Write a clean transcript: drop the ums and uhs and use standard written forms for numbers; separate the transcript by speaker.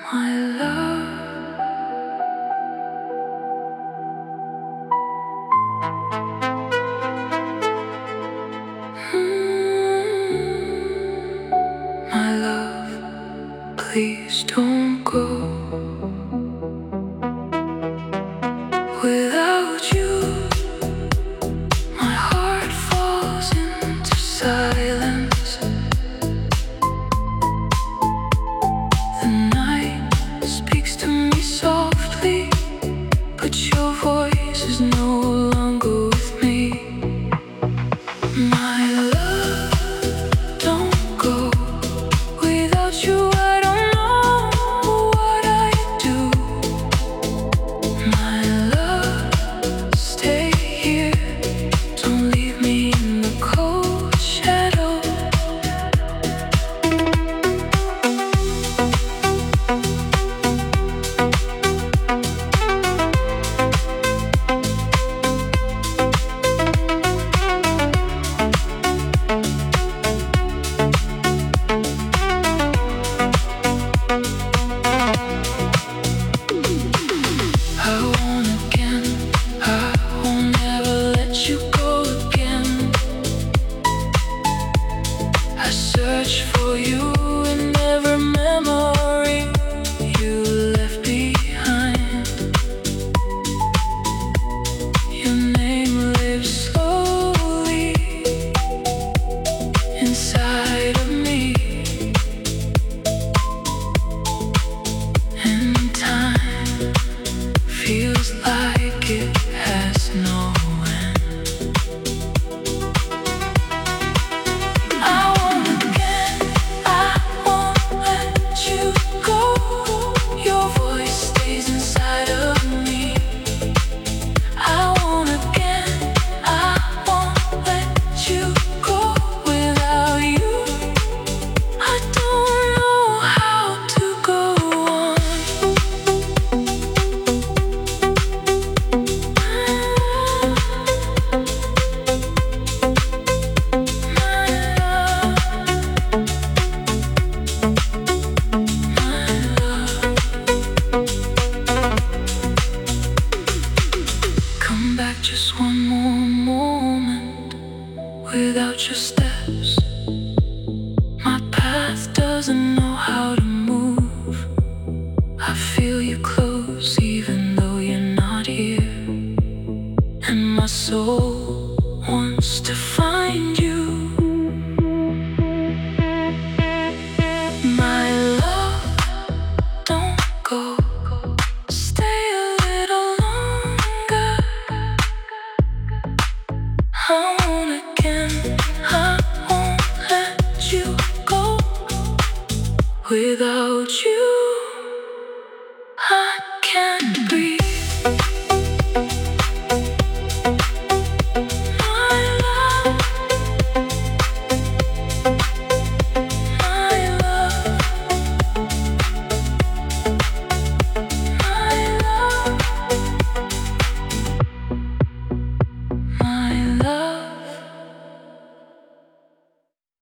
Speaker 1: my love. My love, please don't go. Without you, my heart falls into silence. The night speaks to me softly, but your voice is no longer with me. My love, don't go. Without you, I don't know what I'd do. My love, stay here. Don't leave me in the cold shadow. Search for you in every memory you left behind. Your name lives slowly inside of me, and time feels like it has no end. Just one more moment without your steps. My path doesn't know how to move. I feel you close even though you're not here, and my soul wants to find you. My love, don't go. Stay a little longer. I won't again, I won't let you go. Without you